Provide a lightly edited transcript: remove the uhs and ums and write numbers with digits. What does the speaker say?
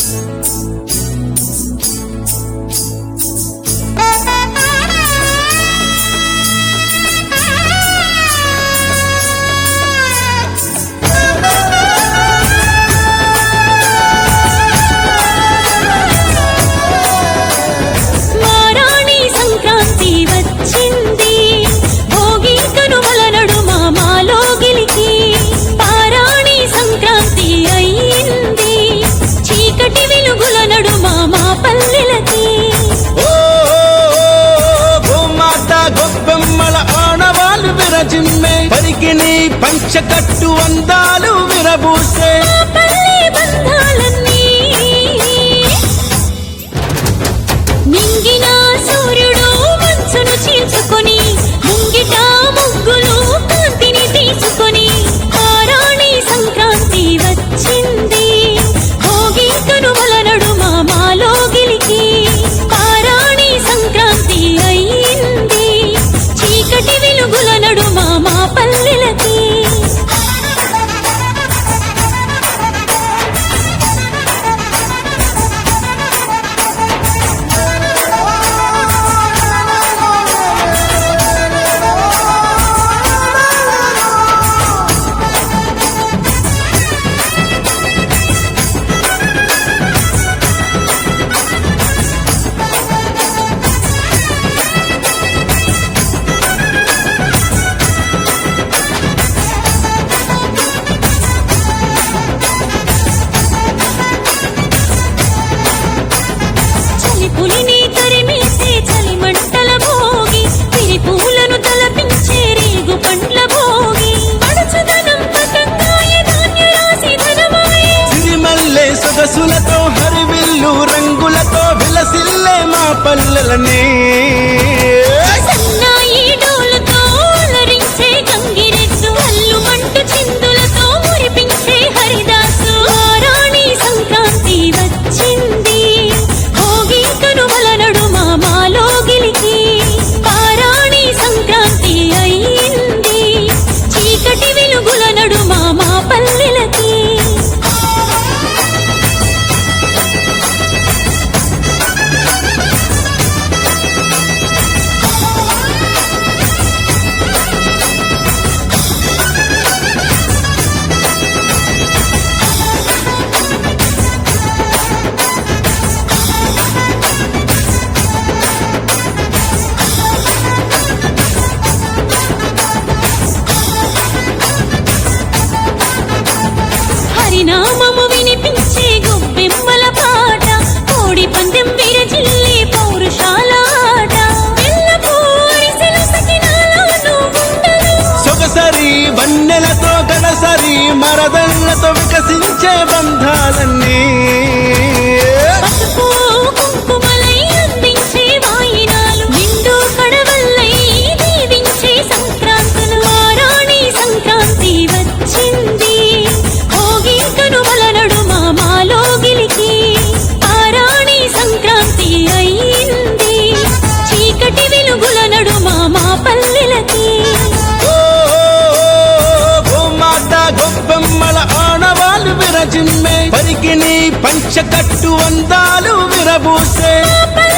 పరికిని పంచకట్టు అందాలు విరబూసే మింగిన సూర్యుడు మంచును చీల్చుకొని ముంగిట ముగ్గులు కాంతిని తీసుకొని ఆరాణి సంక్రాంతి వచ్చింది భోగి కనుమల నడుమ మాలోగిలికి ఆరాణి సంక్రాంతి అయ్యింది చీకటి వెలుగుల నడుమ మా పల్లెలకి పులిని తరిమేసే చలి మంటల భోగి పిరి పూలను తలపించే రేగు పండ్ల భోగి పడుచుదనం పతంగాయ ధాన్య రాశి ధనమాయే సిరిమల్లె సొగసులతో హరివిల్లు రంగులతో విలసిల్లే మా పల్లెలనే సన్నాయి డోలుతో అలరించే గంగిరెద్దు అల్లుమంటు చిందులతో మురిపించే హరిదాసు ఆరాణి సంక్రాంతి వచ్చింది భోగి కనుమల నడుమ మాలోగిలికి ఆరాణి సంక్రాంతి అయ్యింది చీకటి వెలుగుల నడుమ మా పల్లెలకి హరినామము వినిపించే గొబ్బెమ్మల పాట కోడి పందెం విరజిల్లే పౌరుషాల ఆట పిల్లపూరిసెలు సకినాలను గుండెలు సొగసరి వన్నెలతో గడసరి మరదళ్లతో వికసించే బంధాలన్నీ పసుపు కుంకుమలై అందించే వాయినాలు నిండు కడవల్లై దీవించే సంక్రాంతులు ఆరాణి సంక్రాంతి వచ్చింది భోగి కనుమల నడుమ మాలోగిలికి ఆరాణి సంక్రాంతి అయ్యింది చీకటి వెలుగుల నడుమ మా పల్లెలకి భూమాత గొబ్బెమ్మల ఆనవాలు విరజిమ్మే పరికిని పంచకట్టు అందాలు విరబూసే